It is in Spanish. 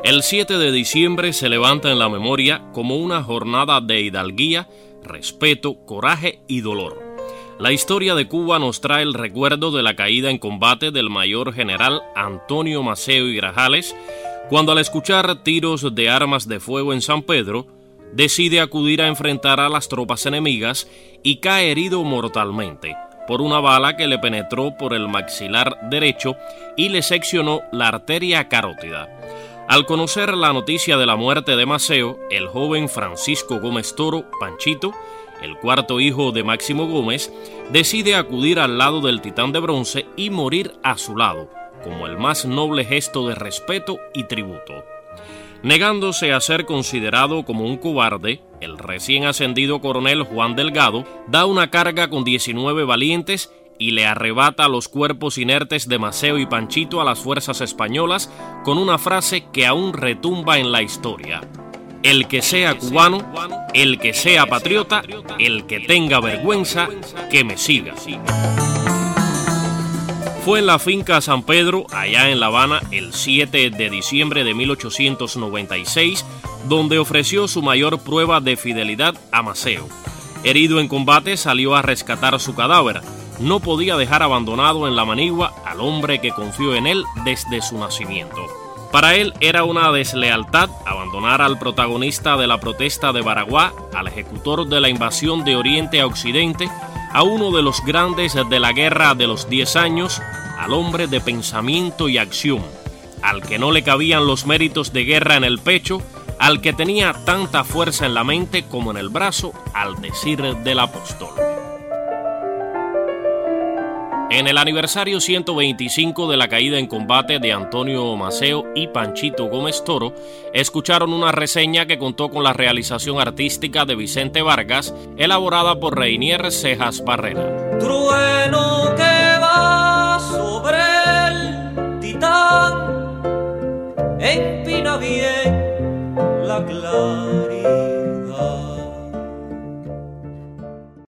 El 7 de diciembre se levanta en la memoria como una jornada de hidalguía, respeto, coraje y dolor. La historia de Cuba nos trae el recuerdo de la caída en combate del mayor general Antonio Maceo y Grajales, cuando al escuchar tiros de armas de fuego en San Pedro, decide acudir a enfrentar a las tropas enemigas y cae herido mortalmente por una bala que le penetró por el maxilar derecho y le seccionó la arteria carótida. Al conocer la noticia de la muerte de Maceo, el joven Francisco Gómez Toro, Panchito, el cuarto hijo de Máximo Gómez, decide acudir al lado del titán de bronce y morir a su lado, como el más noble gesto de respeto y tributo. Negándose a ser considerado como un cobarde, el recién ascendido coronel Juan Delgado da una carga con 19 valientes y le arrebata los cuerpos inertes de Maceo y Panchito a las fuerzas españolas con una frase que aún retumba en la historia: el que sea cubano, el que sea patriota, el que tenga vergüenza, que me siga. Fue en la finca San Pedro, allá en La Habana, el 7 de diciembre de 1896, donde ofreció su mayor prueba de fidelidad a Maceo. Herido en combate, salió a rescatar su cadáver. No podía dejar abandonado en la manigua al hombre que confió en él desde su nacimiento. Para él era una deslealtad abandonar al protagonista de la protesta de Baraguá, al ejecutor de la invasión de Oriente a Occidente, a uno de los grandes de la Guerra de los 10 años, al hombre de pensamiento y acción, al que no le cabían los méritos de guerra en el pecho, al que tenía tanta fuerza en la mente como en el brazo, al decir del apóstol. En el aniversario 125 de la caída en combate de Antonio Maceo y Panchito Gómez Toro, escucharon una reseña que contó con la realización artística de Vicente Vargas, elaborada por Reinier Cejas Barrera. Trueno que va sobre el titán, empina bien la claridad.